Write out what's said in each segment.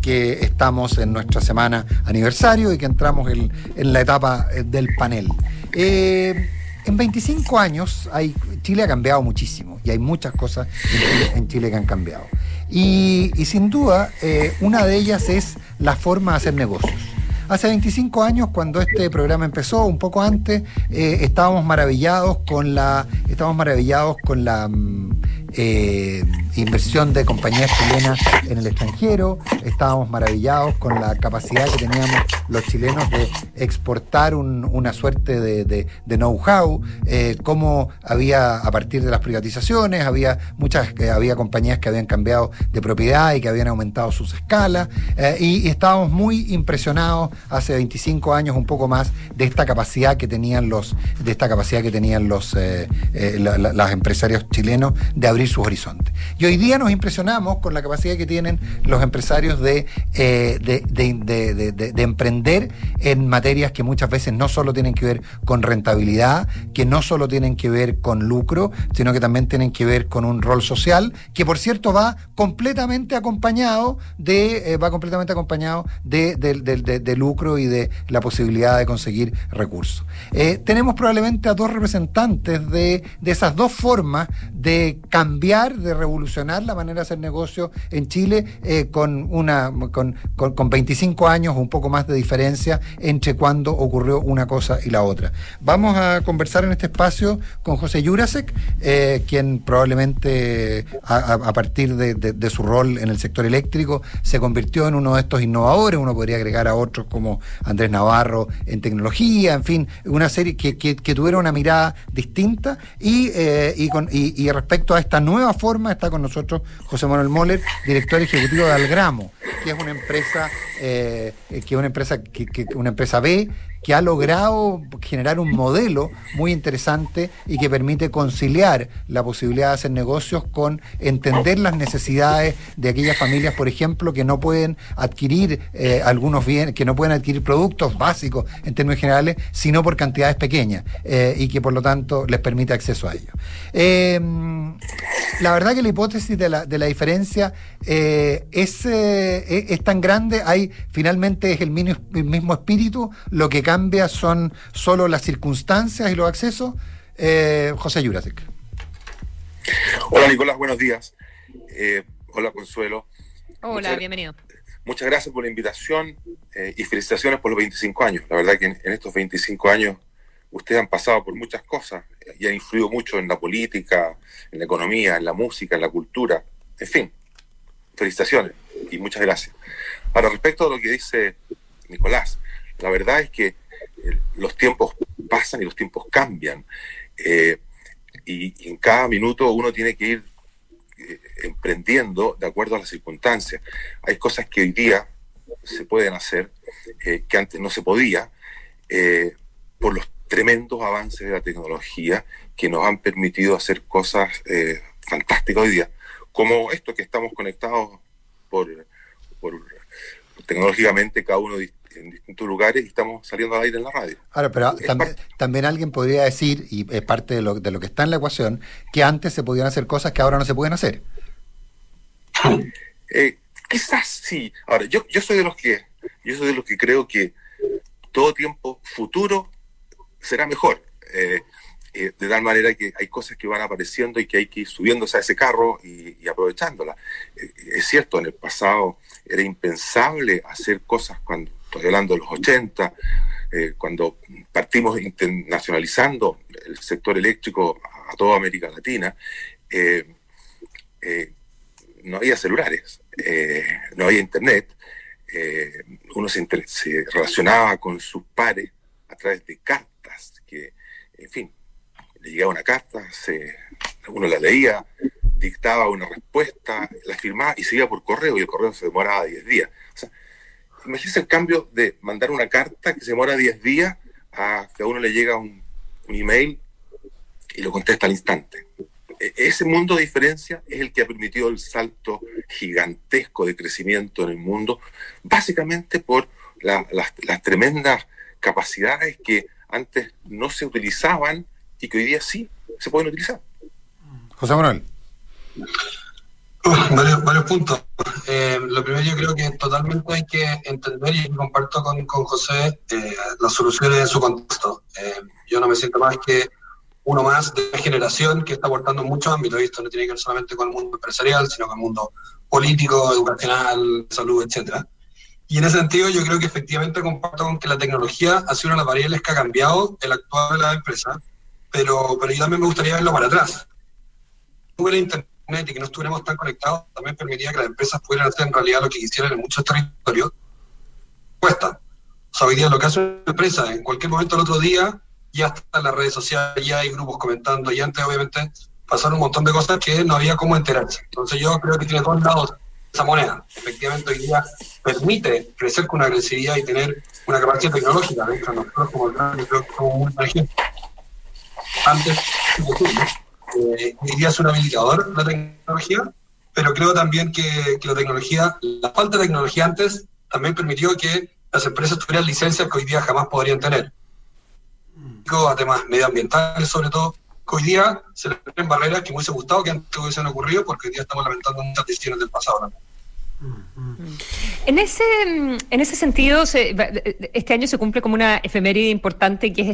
que estamos en nuestra semana aniversario y que entramos en la etapa del panel. En 25 años Chile ha cambiado muchísimo y hay muchas cosas en Chile que han cambiado. Y sin duda, una de ellas es la forma de hacer negocios. Hace 25 años, cuando este programa empezó, un poco antes, estábamos maravillados con la inversión de compañías chilenas en el extranjero. Estábamos maravillados con la capacidad que teníamos los chilenos de exportar una suerte de know-how, cómo había, a partir de las privatizaciones, había compañías que habían cambiado de propiedad y que habían aumentado sus escalas, y estábamos muy impresionados hace 25 años, un poco más, de esta capacidad que tenían los empresarios chilenos de abrir sus horizontes. Y hoy día nos impresionamos con la capacidad que tienen los empresarios de emprender en materias que muchas veces no solo tienen que ver con rentabilidad, que no solo tienen que ver con lucro, sino que también tienen que ver con un rol social, que por cierto va completamente acompañado de lucro y de la posibilidad de conseguir recursos. Tenemos probablemente a dos representantes de esas dos formas de cambiar, de revolucionar la manera de hacer negocio en Chile, con 25 años o un poco más de diferencia entre cuando ocurrió una cosa y la otra. Vamos a conversar en este espacio con José Jurasek, quien probablemente a partir de su rol en el sector eléctrico se convirtió en uno de estos innovadores. Uno podría agregar a otros como Andrés Navarro en tecnología, en fin, una serie que tuvieron una mirada distinta, y respecto a esta nueva forma está con nosotros José Manuel Moller, director ejecutivo de Algramo, que es una empresa B que ha logrado generar un modelo muy interesante y que permite conciliar la posibilidad de hacer negocios con entender las necesidades de aquellas familias, por ejemplo, que no pueden adquirir algunos bienes, que no pueden adquirir productos básicos en términos generales, sino por cantidades pequeñas, y que por lo tanto les permite acceso a ello. La verdad que la hipótesis de la diferencia es tan grande. Finalmente es el mismo espíritu, lo que cambia son solo las circunstancias y los accesos. José Jurasek. Hola Nicolás, buenos días. Hola Consuelo. Hola, bienvenido. Muchas gracias por la invitación, y felicitaciones por los 25 años. La verdad que en estos 25 años ustedes han pasado por muchas cosas y han influido mucho en la política, en la economía, en la música, en la cultura. En fin, felicitaciones y muchas gracias. Ahora, respecto a lo que dice Nicolás, la verdad es que los tiempos pasan y los tiempos cambian, y en cada minuto uno tiene que ir emprendiendo de acuerdo a las circunstancias. Hay cosas que hoy día se pueden hacer que antes no se podía, por los tremendos avances de la tecnología que nos han permitido hacer cosas fantásticas hoy día, como esto que estamos conectados por tecnológicamente, cada uno en distintos lugares, y estamos saliendo al aire en la radio. Ahora, pero también alguien podría decir, y es parte de lo que está en la ecuación, que antes se podían hacer cosas que ahora no se pueden hacer. Quizás sí. Ahora, yo soy de los que creo que todo tiempo futuro será mejor, de tal manera que hay cosas que van apareciendo y que hay que ir subiéndose a ese carro y aprovechándolas. Es cierto, en el pasado era impensable hacer cosas, cuando estoy hablando de los 80, cuando partimos internacionalizando el sector eléctrico a toda América Latina. No había celulares, no había internet, uno se relacionaba con sus pares a través de cartas, que, en fin, le llegaba una carta, uno la leía, dictaba una respuesta, la firmaba y se iba por correo, y el correo se demoraba 10 días. O sea, imagínense el cambio de mandar una carta que se demora 10 días a que a uno le llega un email y lo contesta al instante. Ese mundo de diferencia es el que ha permitido el salto gigantesco de crecimiento en el mundo, básicamente por las tremendas capacidades que antes no se utilizaban y que hoy día sí se pueden utilizar. José Manuel. Varios puntos. Lo primero, yo creo que totalmente hay que entender, y comparto con José, las soluciones en su contexto. Yo no me siento más que uno más de una generación que está aportando en muchos ámbitos, y esto no tiene que ver solamente con el mundo empresarial, sino con el mundo político, educacional, salud, etcétera. Y en ese sentido, yo creo que efectivamente comparto con que la tecnología ha sido una de las variables que ha cambiado el actual de la empresa, pero yo también me gustaría verlo para atrás. Hubiera Internet y que no estuviéramos tan conectados también permitía que las empresas pudieran hacer en realidad lo que quisieran en muchos territorios. Cuesta. O sea, hoy día lo que hace una empresa, en cualquier momento del otro día, ya está en las redes sociales, ya hay grupos comentando, y antes obviamente pasaron un montón de cosas que no había cómo enterarse. Entonces yo creo que tiene dos lados esa moneda. Efectivamente hoy día permite crecer con una agresividad y tener una capacidad tecnológica. De hecho, nosotros como yo creo que somos muy inteligentes. Antes, hoy día es un habilitador la tecnología, pero creo también que la tecnología, la falta de tecnología antes, también permitió que las empresas tuvieran licencias que hoy día jamás podrían tener. A temas medioambientales, sobre todo, que hoy día se le ponen barreras que me hubiese gustado que antes hubiesen ocurrido, porque hoy día estamos lamentando muchas decisiones del pasado también. En ese sentido, este año se cumple como una efeméride importante, que es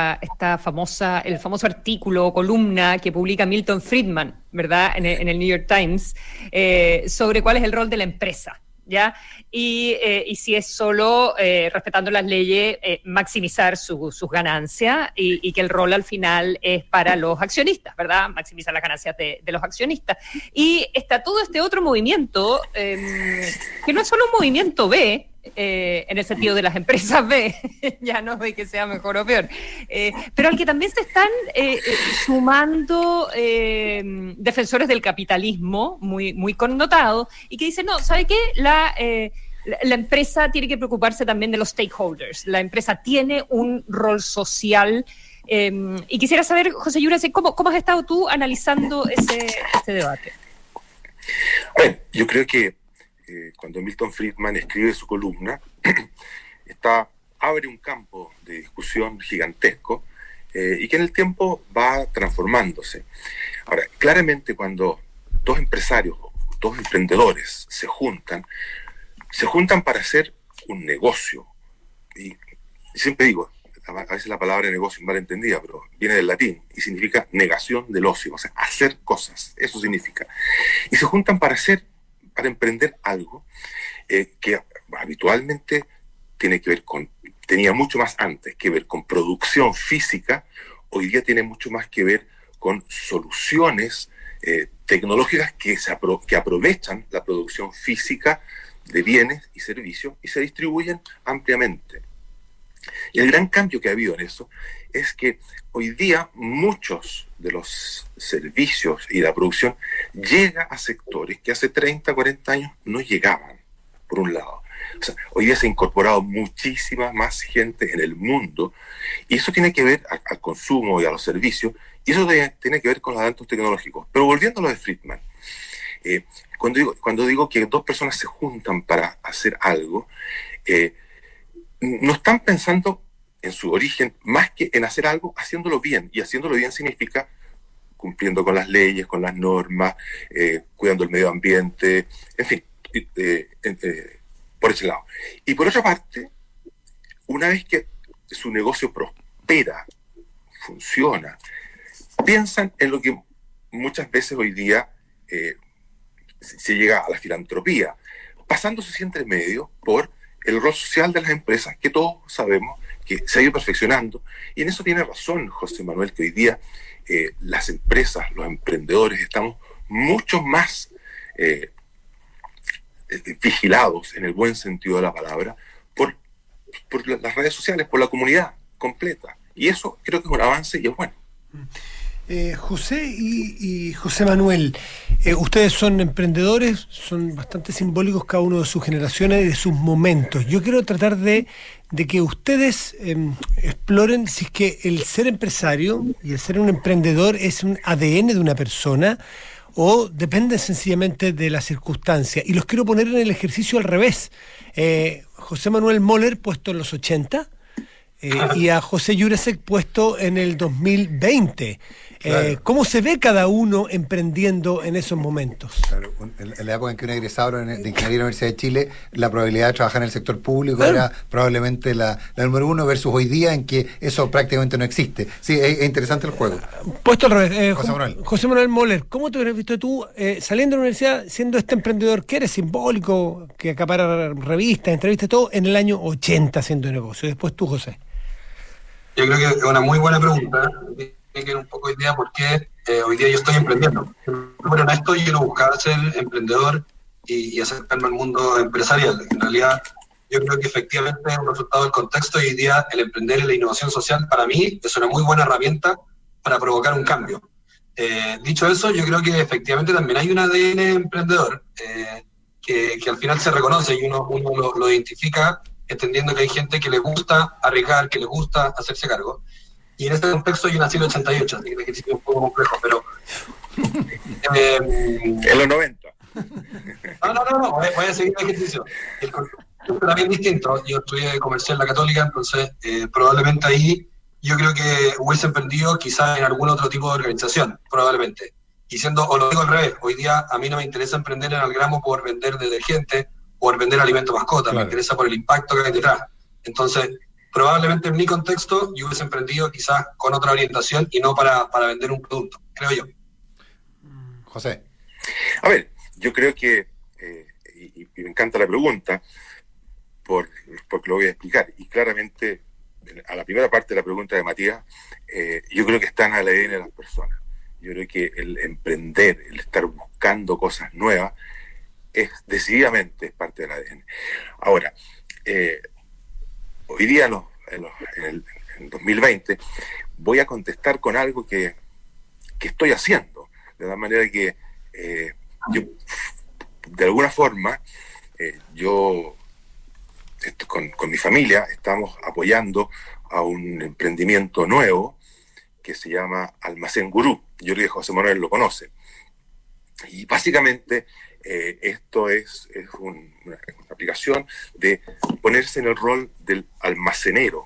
el famoso artículo o columna que publica Milton Friedman, ¿verdad?, en el New York Times, sobre cuál es el rol de la empresa, ¿ya? Y si es solo, respetando las leyes, maximizar sus ganancias, y que el rol al final es para los accionistas, ¿verdad? Maximizar las ganancias de los accionistas. Y está todo este otro movimiento, que no es solo un movimiento B, en el sentido de las empresas B, ya no de que sea mejor o peor, pero al que también se están sumando defensores del capitalismo muy, muy connotados, y que dicen, no, ¿sabe qué? La empresa tiene que preocuparse también de los stakeholders. La empresa tiene un rol social, y quisiera saber, José Yura, ¿cómo has estado tú analizando ese debate? Bueno, yo creo que cuando Milton Friedman escribe su columna, abre un campo de discusión gigantesco, y que en el tiempo va transformándose. Ahora, claramente cuando dos empresarios, dos emprendedores se juntan para hacer un negocio. Y siempre digo, a veces la palabra negocio es mal entendida, pero viene del latín y significa negación del ocio, o sea, hacer cosas, eso significa. Y se juntan para emprender algo que habitualmente tenía mucho más antes que ver con producción física, hoy día tiene mucho más que ver con soluciones tecnológicas que aprovechan la producción física de bienes y servicios y se distribuyen ampliamente. Y el gran cambio que ha habido en eso es que hoy día muchos de los servicios y la producción llega a sectores que hace 30, 40 años no llegaban, por un lado. O sea, hoy día se ha incorporado muchísima más gente en el mundo, y eso tiene que ver al consumo y a los servicios, y eso tiene que ver con los adelantos tecnológicos. Pero volviendo a lo de Friedman, cuando digo que dos personas se juntan para hacer algo, no están pensando en su origen más que en hacer algo haciéndolo bien, y haciéndolo bien significa cumpliendo con las leyes, con las normas, cuidando el medio ambiente, en fin, por ese lado. Y por otra parte, una vez que su negocio prospera, funciona, piensan en lo que muchas veces hoy día se llega a la filantropía, pasándose siempre en medio por el rol social de las empresas, que todos sabemos que se ha ido perfeccionando. Y en eso tiene razón José Manuel, que hoy día las empresas, los emprendedores, estamos mucho más vigilados, en el buen sentido de la palabra, por las redes sociales, por la comunidad completa. Y eso creo que es un avance y es bueno. José y José Manuel, ustedes son emprendedores, son bastante simbólicos cada uno de sus generaciones y de sus momentos. Yo quiero tratar de que ustedes exploren si es que el ser empresario y el ser un emprendedor es un ADN de una persona o depende sencillamente de la circunstancia. Y los quiero poner en el ejercicio al revés. José Manuel Moller, puesto en los 80, y a José Jurasek puesto en el 2020. Claro. ¿Cómo se ve cada uno emprendiendo en esos momentos? Claro, en la época en que uno egresaba de Ingeniería de la Universidad de Chile, la probabilidad de trabajar en el sector público era probablemente la número uno, versus hoy día en que eso prácticamente no existe. Sí, es interesante el juego. Puesto al revés, José Manuel Moller, ¿cómo te hubieras visto tú saliendo de la universidad, siendo este emprendedor que eres simbólico, que acapara revistas, entrevistas, todo, en el año 80 haciendo negocio? Después tú, José. Yo creo que es una muy buena pregunta. Tiene que ver un poco de idea por qué hoy día yo estoy emprendiendo. Pero en esto yo no buscaba ser emprendedor y acercarme al mundo empresarial. En realidad, yo creo que efectivamente es un resultado del contexto y hoy día el emprender y la innovación social para mí es una muy buena herramienta para provocar un cambio. Dicho eso, yo creo que efectivamente también hay un ADN emprendedor que al final se reconoce y uno lo identifica entendiendo que hay gente que le gusta arriesgar, que le gusta hacerse cargo. Y en este contexto yo nací en el 88, así que el ejercicio es un poco complejo, pero... en los 90. No, voy a seguir el ejercicio. El contexto era bien distinto. Yo estudié comercial en la Católica, entonces probablemente ahí yo creo que hubiese emprendido quizás en algún otro tipo de organización, probablemente. O lo digo al revés, hoy día a mí no me interesa emprender en Algramo por vender detergente o por vender alimento mascota, me interesa por el impacto que hay detrás. Entonces... probablemente en mi contexto yo hubiese emprendido quizás con otra orientación y no para vender un producto, creo yo. José. A ver, yo creo que, y me encanta la pregunta, porque lo voy a explicar, y claramente a la primera parte de la pregunta de Matías, yo creo que está en el ADN de las personas. Yo creo que el emprender, el estar buscando cosas nuevas, decididamente es parte del ADN. Ahora, hoy día, en 2020, voy a contestar con algo que estoy haciendo. De la manera que yo, de alguna forma, con mi familia, estamos apoyando a un emprendimiento nuevo que se llama Almacén Gurú. Yo creo que José Manuel lo conoce. Y básicamente... esto es una aplicación de ponerse en el rol del almacenero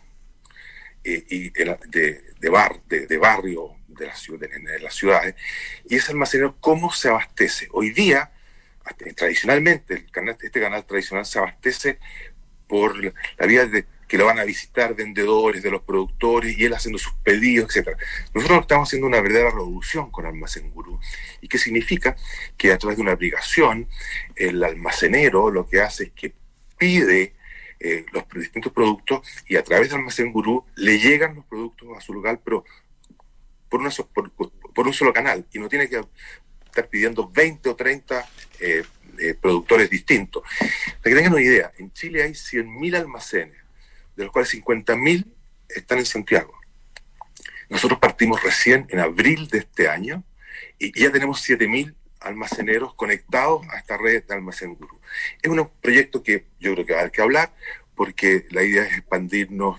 y de barrio de las ciudades, y ese almacenero, ¿cómo se abastece? Hoy día, tradicionalmente, este canal tradicional se abastece por la vía de que lo van a visitar vendedores de los productores y él haciendo sus pedidos, etc. Nosotros estamos haciendo una verdadera revolución con Almacén Gurú. ¿Y qué significa? Que a través de una aplicación, el almacenero lo que hace es que pide los distintos productos y a través de Almacén Gurú le llegan los productos a su local, pero por un solo canal, y no tiene que estar pidiendo 20 o 30 productores distintos. Para que tengan una idea, en Chile hay 100.000 almacenes, de los cuales 50.000 están en Santiago. Nosotros partimos recién en abril de este año y ya tenemos 7.000 almaceneros conectados a esta red de Almacén Gurú. Es un proyecto que yo creo que va a haber que hablar, porque la idea es expandirnos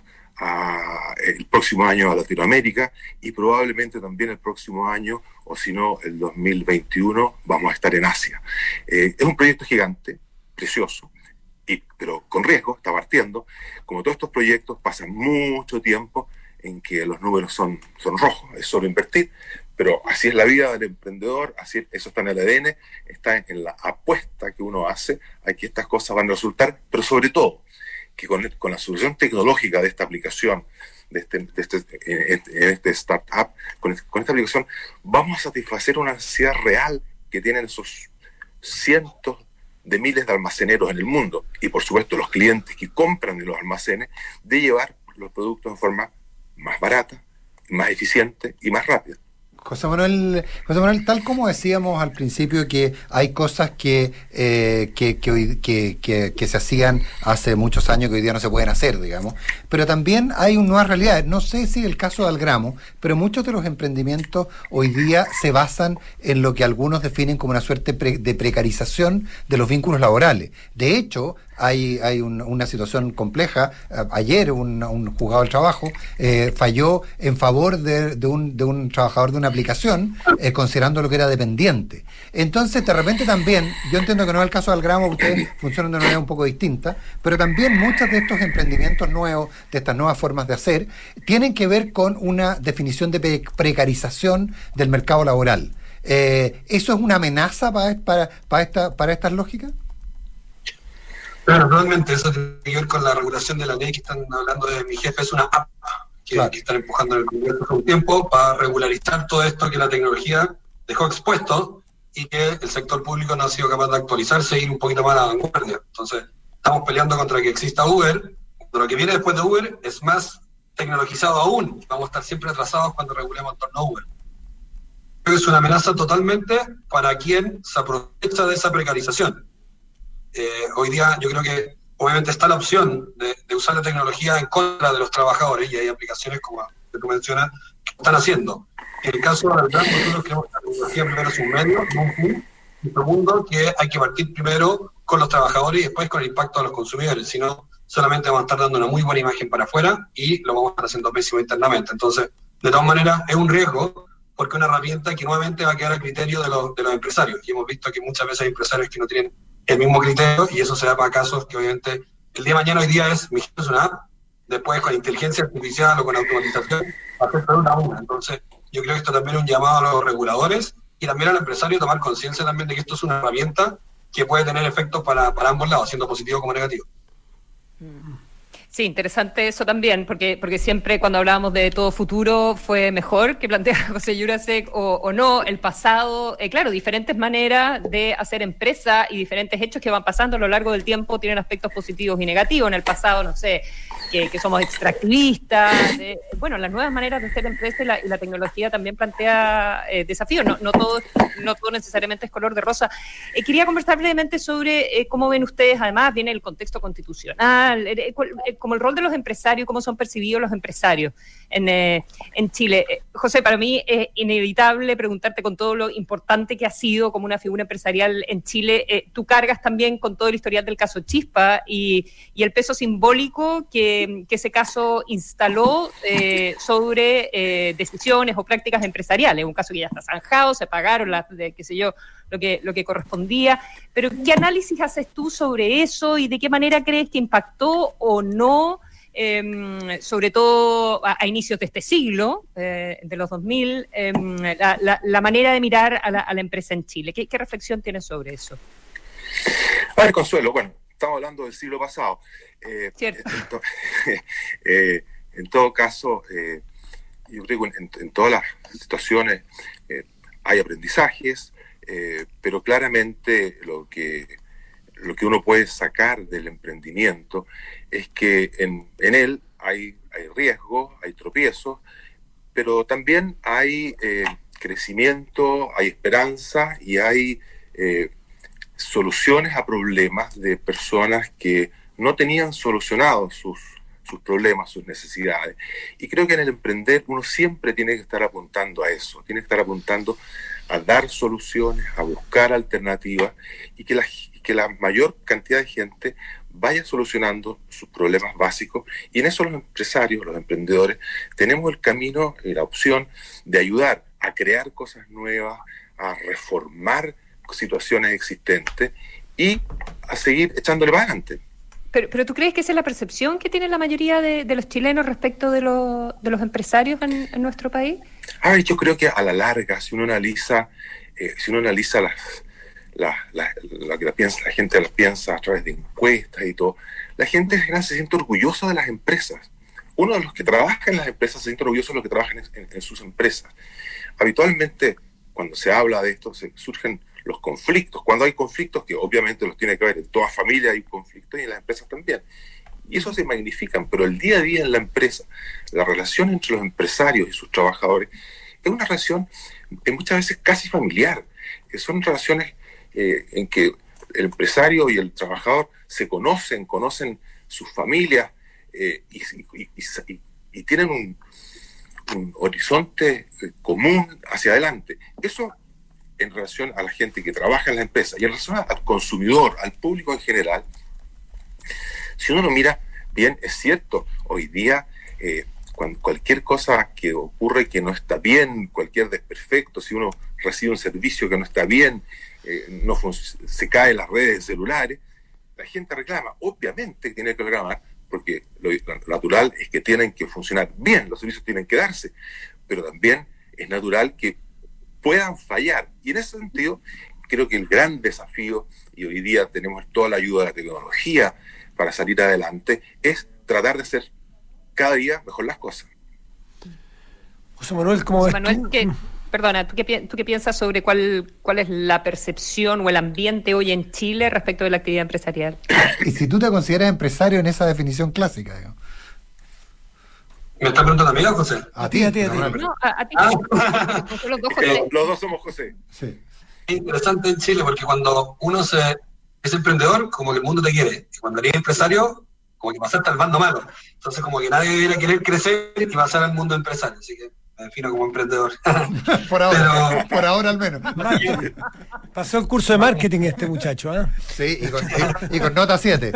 el próximo año a Latinoamérica y probablemente también el próximo año, o si no, el 2021, vamos a estar en Asia. Es un proyecto gigante, precioso, pero con riesgo, está partiendo. Como todos estos proyectos, pasan mucho tiempo en que los números son rojos, es solo invertir, pero así es la vida del emprendedor, eso está en el ADN, está en la apuesta que uno hace a que estas cosas van a resultar, pero sobre todo, que con la solución tecnológica de esta aplicación, de este startup, con esta aplicación, vamos a satisfacer una necesidad real que tienen esos cientos de miles de almaceneros en el mundo, y por supuesto los clientes que compran en los almacenes, de llevar los productos de forma más barata, más eficiente y más rápida. José Manuel, tal como decíamos al principio, que hay cosas que se hacían hace muchos años que hoy día no se pueden hacer, digamos, pero también hay nuevas realidades. No sé si el caso de Algramo, pero muchos de los emprendimientos hoy día se basan en lo que algunos definen como una suerte de precarización de los vínculos laborales. De hecho, hay una situación compleja. Ayer un juzgado del trabajo falló en favor de un trabajador de una aplicación, considerando lo que era dependiente. Entonces, de repente también, yo entiendo que no es el caso de Algramo, ustedes funcionan de una manera un poco distinta, pero también muchos de estos emprendimientos nuevos, de estas nuevas formas de hacer, tienen que ver con una definición de precarización del mercado laboral. ¿Eso es una amenaza para estas lógicas? Claro, realmente eso tiene que ver con la regulación de la ley que están hablando de Mi Jefe es una app que están empujando en el Congreso hace un tiempo para regularizar todo esto que la tecnología dejó expuesto y que el sector público no ha sido capaz de actualizarse e ir un poquito más a la vanguardia. Entonces, estamos peleando contra que exista Uber, pero lo que viene después de Uber es más tecnologizado aún. Vamos a estar siempre atrasados cuando regulemos en torno a Uber. Creo que es una amenaza totalmente para quien se aprovecha de esa precarización. Hoy día yo creo que obviamente está la opción de usar la tecnología en contra de los trabajadores y hay aplicaciones como que tú mencionas que están haciendo. En el caso de Algramo, nosotros creemos que la tecnología primero es un medio, no un fin, y segundo que hay que partir primero con los trabajadores y después con el impacto de los consumidores, si no solamente vamos a estar dando una muy buena imagen para afuera y lo vamos a estar haciendo pésimo internamente. Entonces, de todas maneras, es un riesgo porque es una herramienta que nuevamente va a quedar a criterio de los empresarios y hemos visto que muchas veces hay empresarios que no tienen el mismo criterio y eso se da para casos que obviamente el día de mañana hoy día es Mi Jefe es una app, después con inteligencia artificial o con automatización va a ser todo una a una. Entonces yo creo que esto también es un llamado a los reguladores y también al empresario a tomar conciencia también de que esto es una herramienta que puede tener efectos para ambos lados, siendo positivo como negativo. Sí, interesante eso también, porque siempre cuando hablábamos de todo futuro fue mejor que plantea José Jurasek o no, el pasado, claro, diferentes maneras de hacer empresa y diferentes hechos que van pasando a lo largo del tiempo tienen aspectos positivos y negativos. En el pasado, no sé, que somos extractivistas, bueno, las nuevas maneras de hacer empresa y la tecnología también plantea desafíos, no todo necesariamente es color de rosa. Quería conversar brevemente sobre cómo ven ustedes, además, viene el contexto constitucional, como el rol de los empresarios, cómo son percibidos los empresarios en Chile. José, para mí es inevitable preguntarte con todo lo importante que ha sido como una figura empresarial en Chile. Tú cargas también con todo el historial del caso Chispa y el peso simbólico que ese caso instaló sobre decisiones o prácticas empresariales. Un caso que ya está zanjado, se pagaron lo que correspondía. Pero ¿qué análisis haces tú sobre eso y de qué manera crees que impactó o no, sobre todo a inicios de este siglo, de los 2000, la manera de mirar a la empresa en Chile? ¿Qué reflexión tienes sobre eso? A ver, Consuelo, bueno, estamos hablando del siglo pasado. Cierto. En todo caso, yo creo que en todas las situaciones hay aprendizajes, pero claramente lo que uno puede sacar del emprendimiento es que en él hay riesgo, hay tropiezos, pero también hay crecimiento, hay esperanza y hay soluciones a problemas de personas que no tenían solucionados sus problemas, sus necesidades. Y creo que en el emprender uno siempre tiene que estar apuntando a eso, tiene que estar apuntando a dar soluciones, a buscar alternativas y que la mayor cantidad de gente vaya solucionando sus problemas básicos. Y en eso los empresarios, los emprendedores, tenemos el camino y la opción de ayudar a crear cosas nuevas, a reformar situaciones existentes y a seguir echándole para adelante. Pero ¿tú crees que esa es la percepción que tiene la mayoría de los chilenos respecto de los empresarios en nuestro país? A ver, yo creo que a la larga, si uno analiza lo que la gente las piensa a través de encuestas y todo, la gente en general se siente orgullosa de las empresas. Uno de los que trabaja en las empresas se siente orgulloso de los que trabajan en sus empresas. Habitualmente, cuando se habla de esto, surgen los conflictos. Cuando hay conflictos, que obviamente los tiene que haber en toda familia, hay conflictos y en las empresas también. Y eso se magnifican, pero el día a día en la empresa, la relación entre los empresarios y sus trabajadores es una relación muchas veces casi familiar. Son relaciones en que el empresario y el trabajador se conocen sus familias y tienen un horizonte común hacia adelante. Eso en relación a la gente que trabaja en la empresa y en relación al consumidor, al público en general, Si uno mira bien, es cierto, hoy día cuando cualquier cosa que ocurre que no está bien, cualquier desperfecto, si uno recibe un servicio que no está bien, se caen las redes celulares, la gente reclama. Obviamente tiene que reclamar, porque lo natural es que tienen que funcionar bien, los servicios tienen que darse, pero también es natural que puedan fallar. Y en ese sentido, creo que el gran desafío, y hoy día tenemos toda la ayuda de la tecnología para salir adelante, es tratar de hacer cada día mejor las cosas. José Manuel, ¿cómo ves tú? Perdona, ¿tú qué piensas sobre cuál es la percepción o el ambiente hoy en Chile respecto de la actividad empresarial? Y si tú te consideras empresario en esa definición clásica, digamos. ¿Me está preguntando a mí, José? A ti. No, a ti. Los dos, José. Los dos somos José. Sí. Es interesante en Chile porque cuando uno es emprendedor, como que el mundo te quiere. Y cuando eres empresario, como que pasaste al bando malo. Entonces, como que nadie debería querer crecer y pasar al mundo empresario. Así que me defino como emprendedor. Por ahora al menos. Pasó el curso de marketing este muchacho, ¿eh? Sí, y con nota 7.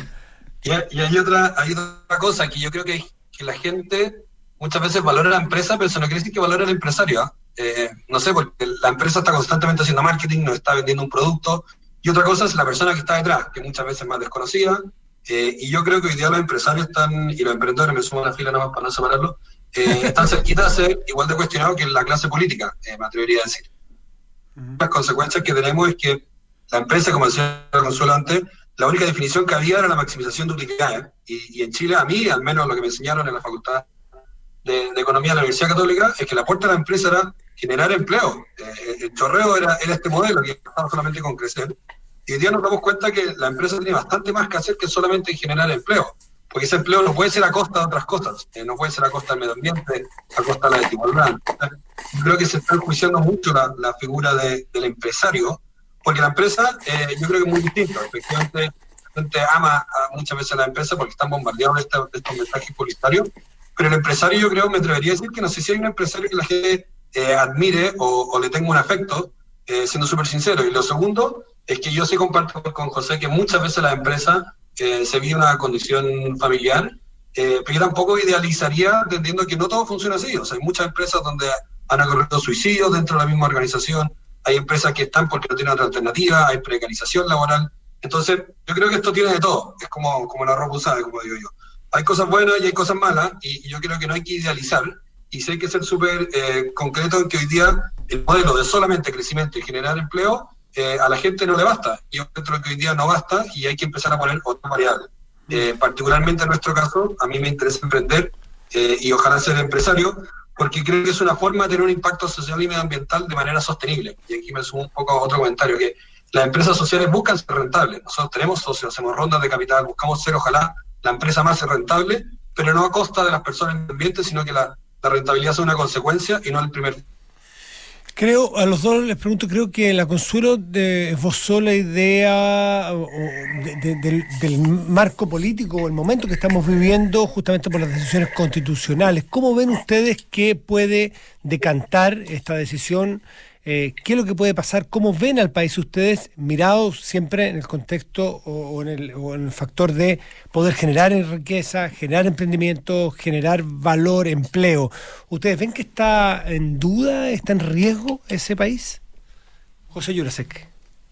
Y hay otra cosa que yo creo que la gente muchas veces valora la empresa, pero eso no quiere decir que valora al empresario. No sé, porque la empresa está constantemente haciendo marketing, nos está vendiendo un producto, y otra cosa es la persona que está detrás, que muchas veces es más desconocida, y yo creo que hoy día los empresarios y los emprendedores, me sumo a la fila nada más para no separarlo, están cerquita de ser igual de cuestionados que la clase política, me atrevería a decir. Las consecuencias que tenemos es que la empresa, como decía Consuelo antes, la única definición que había era la maximización de utilidades, y en Chile, a mí, al menos lo que me enseñaron en la Facultad de Economía de la Universidad Católica, es que la puerta de la empresa era generar empleo. El chorreo era este modelo que estaba solamente con crecer. Y hoy día nos damos cuenta que la empresa tiene bastante más que hacer que solamente generar empleo. Porque ese empleo no puede ser a costa de otras cosas. No puede ser a costa del medio ambiente, a costa de la desigualdad. Yo creo que se está enjuiciando mucho la figura del empresario, porque la empresa, yo creo que es muy distinta. Efectivamente, la gente ama muchas veces a la empresa porque están bombardeados de estos mensajes publicitarios. Pero el empresario, yo creo, me atrevería a decir que no sé si hay un empresario que la gente admire o le tenga un afecto, siendo súper sincero. Y lo segundo es que yo sí comparto con José que muchas veces la empresa se vive una condición familiar, pero yo tampoco idealizaría entendiendo que no todo funciona así. O sea, hay muchas empresas donde han ocurrido suicidios dentro de la misma organización, hay empresas que están porque no tienen otra alternativa, hay precarización laboral. Entonces, yo creo que esto tiene de todo. Es como la ropa usada, como digo yo. Hay cosas buenas y hay cosas malas, y yo creo que no hay que idealizar, y sí hay que ser súper concreto en que hoy día el modelo de solamente crecimiento y generar empleo a la gente no le basta. Yo creo que hoy día no basta y hay que empezar a poner otras variables. Particularmente en nuestro caso, a mí me interesa emprender y ojalá ser empresario, porque creo que es una forma de tener un impacto social y medioambiental de manera sostenible. Y aquí me sumo un poco a otro comentario, que las empresas sociales buscan ser rentables. Nosotros tenemos socios, hacemos rondas de capital, buscamos ser, ojalá, la empresa más rentable, pero no a costa de las personas en el ambiente, sino que la rentabilidad sea una consecuencia y no el primer. Creo, a los dos les pregunto, creo que la Consuelo esbozó la idea del marco político o el momento que estamos viviendo justamente por las decisiones constitucionales. ¿Cómo ven ustedes que puede decantar esta decisión? ¿Qué es lo que puede pasar? ¿Cómo ven al país ustedes, mirados siempre en el contexto o en el factor de poder generar riqueza, generar emprendimiento, generar valor, empleo? ¿Ustedes ven que está en duda, está en riesgo ese país? José Jurasek.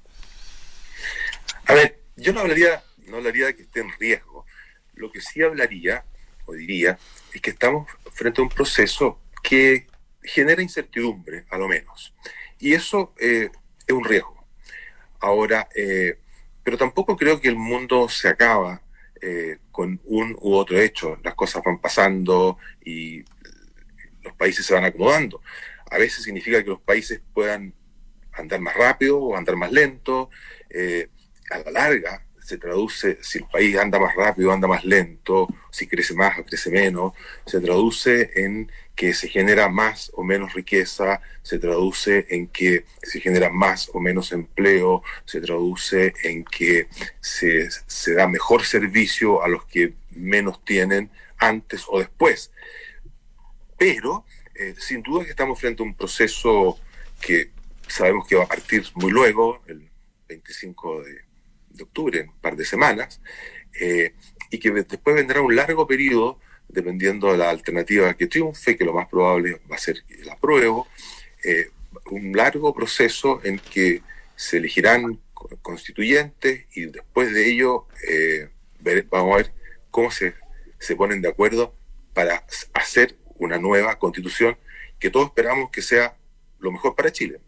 A ver, yo no hablaría de que esté en riesgo. Lo que sí hablaría, o diría, es que estamos frente a un proceso que genera incertidumbre, a lo menos. Y eso es un riesgo. Ahora, pero tampoco creo que el mundo se acaba con un u otro hecho. Las cosas van pasando y los países se van acomodando. A veces significa que los países puedan andar más rápido o andar más lento. A la larga se traduce, si el país anda más rápido, anda más lento, si crece más o crece menos, se traduce en que se genera más o menos riqueza, se traduce en que se genera más o menos empleo, se traduce en que se da mejor servicio a los que menos tienen antes o después. Pero, sin duda que estamos frente a un proceso que sabemos que va a partir muy luego, el 25 de octubre, en un par de semanas, y que después vendrá un largo periodo, dependiendo de la alternativa que triunfe, que lo más probable va a ser el apruebo, un largo proceso en que se elegirán constituyentes y después de ello vamos a ver cómo se ponen de acuerdo para hacer una nueva constitución que todos esperamos que sea lo mejor para Chile.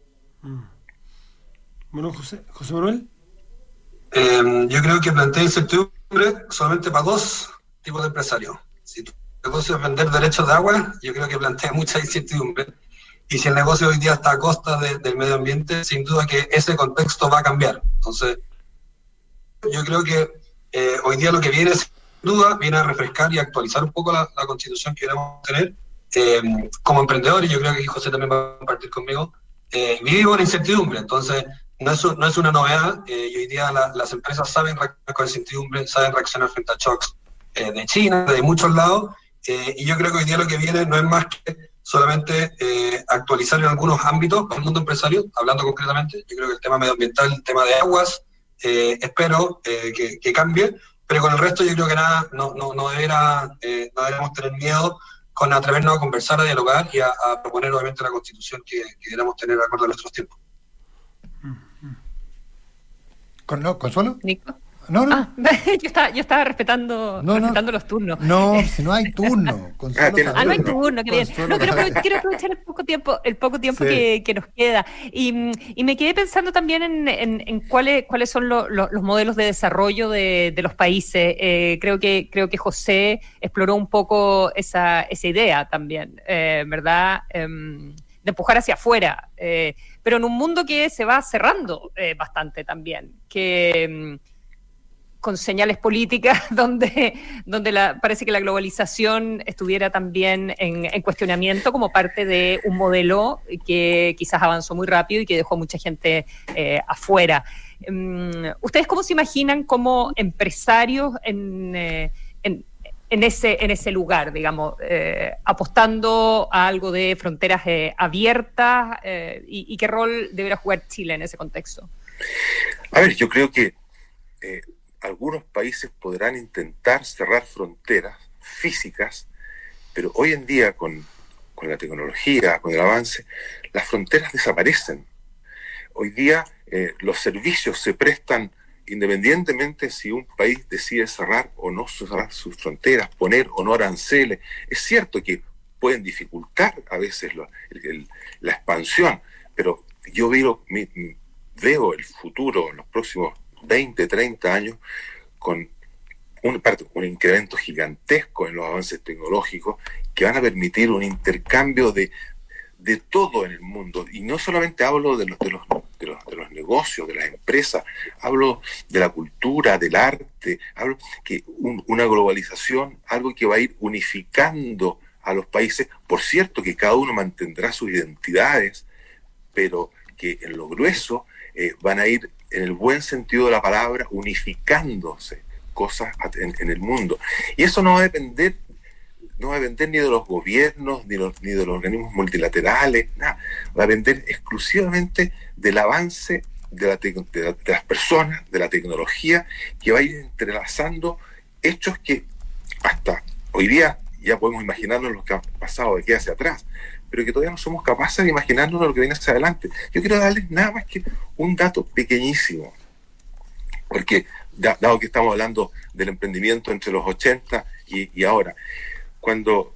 Bueno, José Manuel. Yo creo que plantea incertidumbre solamente para dos tipos de empresarios. Si tu negocio es vender derechos de agua, yo creo que plantea mucha incertidumbre. Y si el negocio hoy día está a costa del medio ambiente, sin duda que ese contexto va a cambiar. Entonces, yo creo que hoy día lo que viene, sin duda, viene a refrescar y actualizar un poco la constitución que queremos tener. Como emprendedor, y yo creo que aquí José también va a compartir conmigo, vivimos en incertidumbre. Entonces, no es una novedad. Y hoy día las empresas saben reaccionar con incertidumbre, saben reaccionar frente a shocks de China, de muchos lados. Y yo creo que hoy día lo que viene no es más que solamente actualizar en algunos ámbitos para el mundo empresario, hablando concretamente. Yo creo que el tema medioambiental, el tema de aguas, espero que cambie, pero con el resto yo creo que nada, no deberíamos tener miedo con atrevernos a conversar, a dialogar y a proponer obviamente la constitución que queramos tener de acuerdo a nuestros tiempos. ¿Consuelo? ¿Nico? No. Yo estaba respetando los turnos. No, si no hay turno. No hay turno, qué bien. No, quiero aprovechar el poco tiempo sí. que nos queda. Y me quedé pensando también en cuáles son los modelos de desarrollo de los países. Creo que José exploró un poco esa idea también, ¿verdad? De empujar hacia afuera. Pero en un mundo que se va cerrando bastante también, con señales políticas donde parece que la globalización estuviera también en cuestionamiento como parte de un modelo que quizás avanzó muy rápido y que dejó mucha gente afuera. ¿Ustedes cómo se imaginan como empresarios en ese lugar, digamos, apostando a algo de fronteras abiertas y qué rol deberá jugar Chile en ese contexto? A ver, yo creo que algunos países podrán intentar cerrar fronteras físicas, pero hoy en día con la tecnología, con el avance, las fronteras desaparecen. Hoy día los servicios se prestan independientemente si un país decide cerrar o no cerrar sus fronteras, poner o no aranceles. Es cierto que pueden dificultar a veces la expansión, pero yo veo el futuro en los próximos 20, 30 años con un incremento gigantesco en los avances tecnológicos que van a permitir un intercambio de todo en el mundo. Y no solamente hablo de los negocios, de las empresas, hablo de la cultura, del arte, hablo que una globalización, algo que va a ir unificando a los países. Por cierto, que cada uno mantendrá sus identidades, pero que en lo grueso van a ir, en el buen sentido de la palabra, unificándose cosas en el mundo. Y eso no va a depender ni de los gobiernos, ni de los organismos multilaterales, nada. Va a depender exclusivamente del avance de las personas, de la tecnología, que va a ir entrelazando hechos que hasta hoy día ya podemos imaginarnos lo que ha pasado de aquí hacia atrás, pero que todavía no somos capaces de imaginarnos lo que viene hacia adelante. Yo quiero darles nada más que un dato pequeñísimo, porque dado que estamos hablando del emprendimiento entre los 80 y ahora, cuando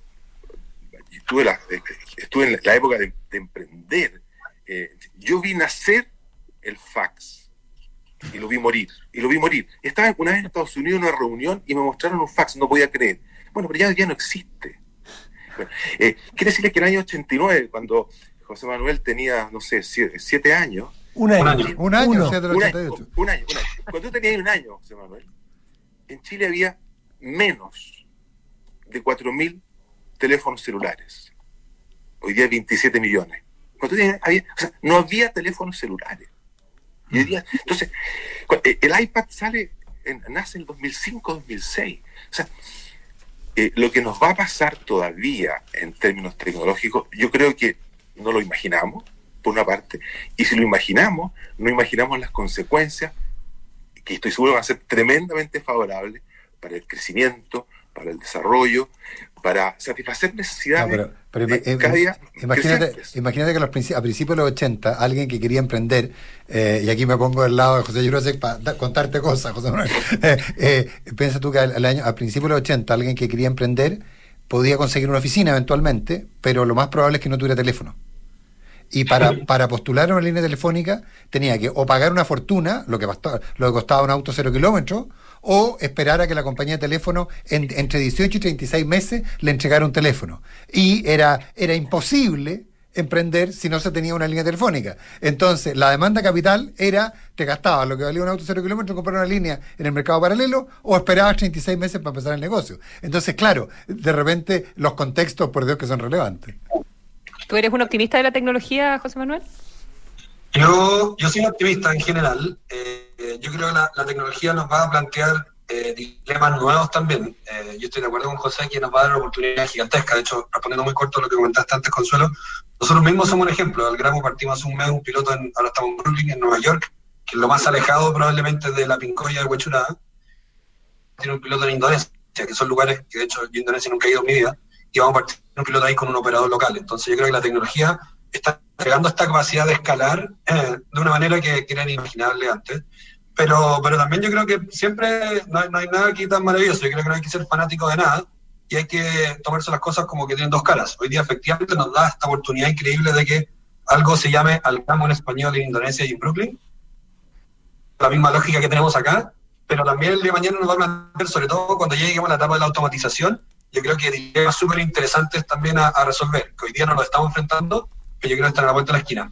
estuve en la época de emprender, yo vi nacer el fax y lo vi morir. Estaba una vez en Estados Unidos en una reunión y me mostraron un fax, no podía creer. Bueno, pero ya no existe. Bueno, quiere decirles que en el año 89, cuando José Manuel tenía, no sé, 7 años. Un año. Cuando tú tenías un año, José Manuel, en Chile había menos de 4.000 teléfonos celulares. Hoy día hay 27 millones. Cuando tú tenías, no había teléfonos celulares. Y hoy día, entonces, el iPad nace en 2005-2006. O sea, lo que nos va a pasar todavía en términos tecnológicos, yo creo que no lo imaginamos, por una parte, y si lo imaginamos, no imaginamos las consecuencias, que estoy seguro van a ser tremendamente favorables para el crecimiento, para el desarrollo, para satisfacer necesidades cada día imagínate que a principios de los 80, alguien que quería emprender, y aquí me pongo del lado de José Jurasek para contarte cosas, José Manuel. Piensa tú que a principios de los 80, alguien que quería emprender podía conseguir una oficina eventualmente, pero lo más probable es que no tuviera teléfono. Y para postular a una línea telefónica tenía que o pagar una fortuna, lo que costaba un auto 0 kilómetros, o esperar a que la compañía de teléfono entre 18 y 36 meses le entregara un teléfono. Y era imposible emprender si no se tenía una línea telefónica. Entonces, la demanda capital era, te gastabas lo que valía un auto 0 kilómetros, comprar una línea en el mercado paralelo, o esperabas 36 meses para empezar el negocio. Entonces, claro, de repente los contextos, por Dios, que son relevantes. ¿Tú eres un optimista de la tecnología, José Manuel? Yo soy un optimista en general. Yo creo que la tecnología nos va a plantear dilemas nuevos también. Yo estoy de acuerdo con José que nos va a dar una oportunidad gigantesca. De hecho, respondiendo muy corto a lo que comentaste antes, Consuelo, nosotros mismos somos un ejemplo. Al Gramo partimos hace un mes, un piloto, ahora estamos en Brooklyn, en Nueva York, que es lo más alejado probablemente de la Pincoya de Huechuraba. Tiene un piloto en Indonesia, que son lugares que de hecho yo en Indonesia nunca he ido en mi vida, y vamos a partir de un piloto ahí con un operador local. Entonces yo creo que la tecnología está llegando a esta capacidad de escalar de una manera que era inimaginable antes. Pero también yo creo que siempre no hay nada aquí tan maravilloso. Yo creo que no hay que ser fanático de nada y hay que tomarse las cosas como que tienen dos caras. Hoy día efectivamente nos da esta oportunidad increíble de que algo se llame Algamo en español en Indonesia y en Brooklyn. La misma lógica que tenemos acá, pero también el día de mañana nos va a plantear, sobre todo cuando ya lleguemos a la etapa de la automatización, yo creo que hay dilemas súper interesantes también a resolver, que hoy día no nos estamos enfrentando, pero yo creo que están a la vuelta de la esquina.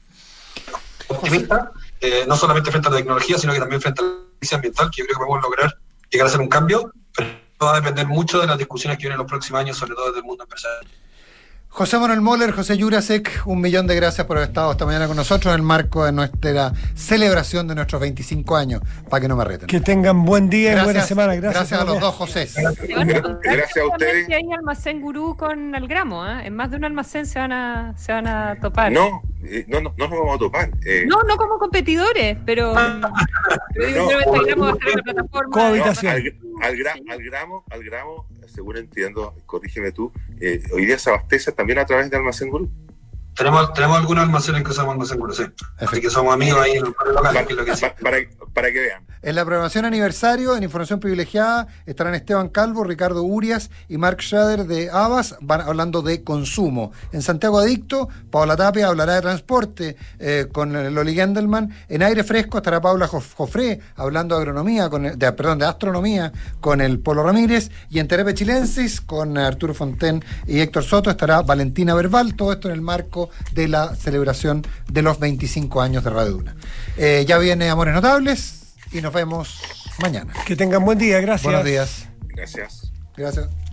Optimista, no solamente frente a la tecnología, sino que también frente a la crisis ambiental, que yo creo que podemos lograr llegar a hacer un cambio, pero va a depender mucho de las discusiones que vienen en los próximos años, sobre todo desde el mundo empresarial. José Manuel Moller, José Jurasek, 1.000.000 de gracias por haber estado esta mañana con nosotros en el marco de nuestra celebración de nuestros 25 años, para que no me reten. Que tengan buen día y buena semana. Gracias a los dos, José. Gracias a ustedes. Hay almacén gurú con Algramo, ¿eh? En más de un almacén se van a topar. No nos vamos a topar. No como competidores, pero Algramo va a estar en la plataforma. Cohabitación. Al gramo, según entiendo, corrígeme tú, hoy día se abastece también a través de Almacén Gurú. Tenemos algunos almacenes que usamos Almacén Gurú, sí. Así que somos amigos ahí en el local, que es lo que sí. Para que vean. En la programación aniversario, en Información Privilegiada, estarán Esteban Calvo, Ricardo Urias y Mark Schrader de Abbas, van hablando de consumo. En Santiago Adicto, Paola Tapia hablará de transporte con Loli Gendelman. En Aire Fresco estará Paula Jofré hablando de agronomía, de astronomía con el Polo Ramírez. Y en Terepe Chilensis, con Arturo Fonten y Héctor Soto, estará Valentina Verbal. Todo esto en el marco de la celebración de los 25 años de Radio Duna. Ya viene Amores Notables y nos vemos mañana. Que tengan buen día, gracias. Buenos días. Gracias. Gracias.